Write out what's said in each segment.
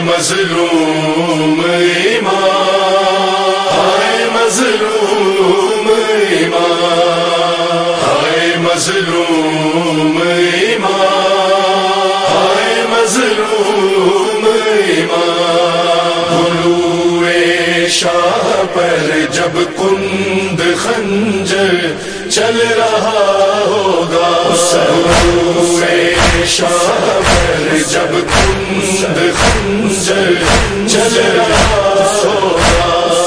مظلوم ایمان، ہائے مظلوم ایمان، ہائے مظلوم ایمان، ہائے مظلوم ایمان۔ طلوع شاہ پر جب کند خنجر چل رہا ہوگا، طلوع شاہ پر جب کند خنجر چل رہا ہوگا،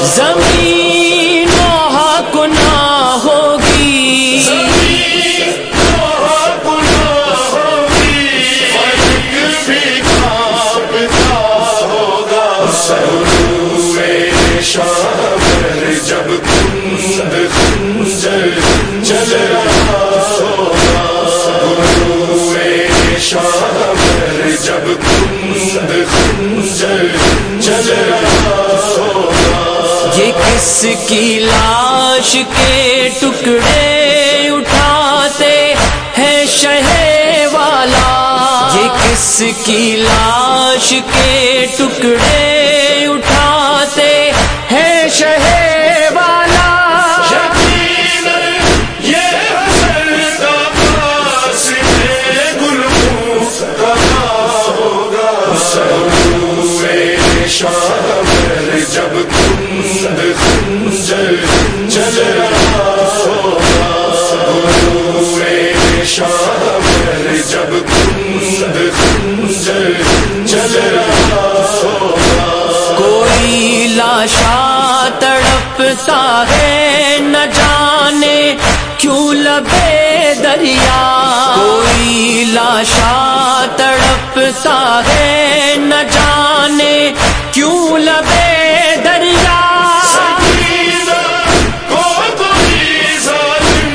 زمین وہاں گناہ ہوگی، زمین وہاں گناہ ہوگی، فلک بھی کانپتا ہوگا، طلوع شاہ پر جب کند خنجر چل رہا ہوگا، طلوع شاہ پر جب کند خنجر چل رہا ہوگا۔ یہ کس کی لاش کے ٹکڑے اٹھاتے ہیں شہ والا، یہ کس کی لاش کے ٹکڑے اٹھاتے ہیں شہ والا، یقیناً یہ حسن کا قاسم گلوں کا ہوگا، طلوع شاہ پر جب کند خنجر چل رہا ہوگا، طلوع شاہ پر جب کند خنجر چل رہا ہوگا۔ کوئی لاشا تڑپتا ہے نہ جانے کیوں لبے دریا، کوئی لاشا تڑپتا ہے نہ جانے کیوں لبے دریا، سکینہ کو کوئی ظالم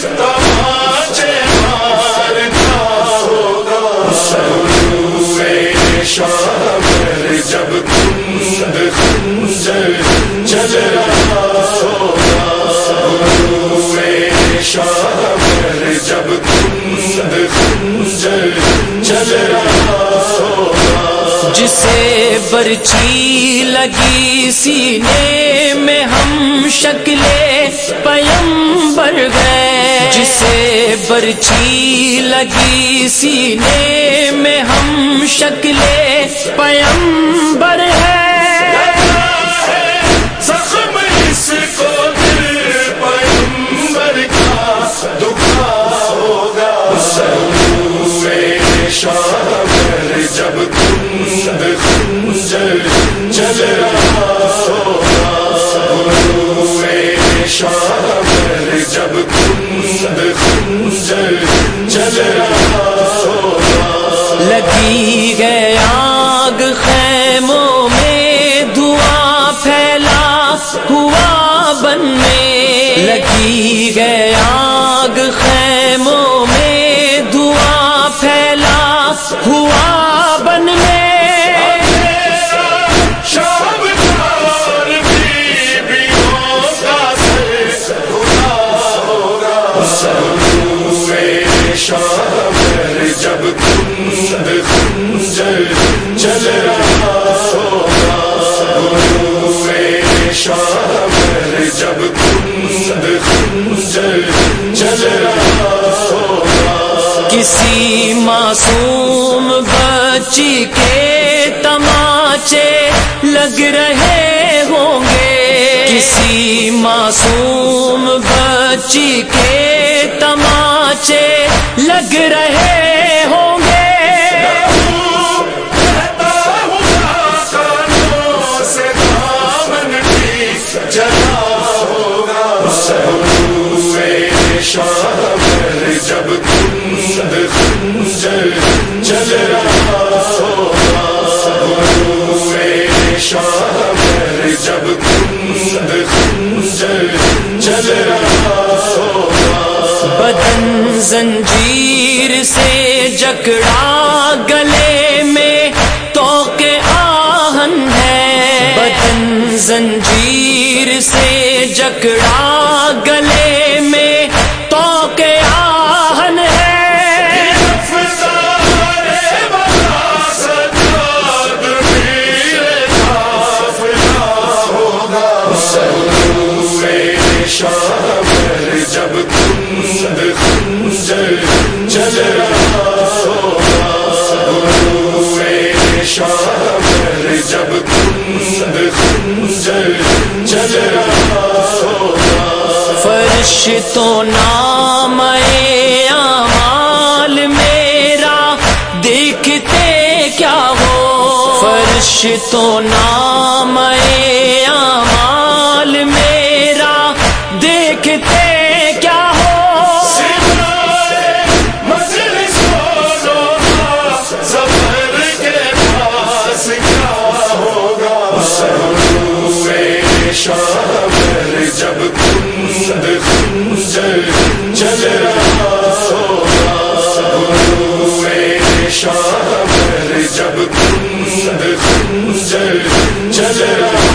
تماچے مارتا ہوگا، طلوع شاہ پر جب کند خنجر چل رہا ہوگا، طلوع شاہ پر جب کند خنجر چل رہا ہوگا۔ جسے برچی لگی سینے میں ہم شکل پیمبر گئے، جسے برچی لگی سینے میں ہم شکل پیمبر ہے، زخم اس کو دل پیمبر کا دکھا ہوگا، طلوع شاہ پر جب کند خنجر چل رہا ہوگا، طلوع شاہ پر جب کند خنجر چل رہا ہوگا۔ لگی ہے آگ خیموں میں دھواں پھیلا ہوا بن میں، لگی ہے آگ خیموں میں دھواں پھیلا ہوا بن میں، شام دار بیویوں کا سر کھلا ہوگا، طلوع شاہ پر جب کند خنجر چل رہا ہوگا، طلوع شاہ پر جب کند خنجر چل رہا ہوگا۔ کسی معصوم بچی کے تماچے لگ رہے ہوں گے، کسی معصوم بچی کے تماچے لگ رہے ہوں گے، جلا ہوگا، طلوع شاہ پر جب کند خنجر چل رہا ہوگا، طلوع شاہ پر جب کند خنجر چل رہا ہوگا۔ بدن زنجیر سے جکڑا گلے میں توق آہن ہے، بدن زنجیر سے جکڑا گلے میں توق آہن ہے، شامر جب کند خنجر چل رہا ہوگا فرشتوں نام اعمال میرا دیکھتے کیا ہو فرشتوں نام اعمال میرا دیکھتے کیا ہو مجلس ظفر کے پاس کیا ہوگا شامر جب کند خنجر چل رہا ہوگا شامر جب کند خنجر چل رہا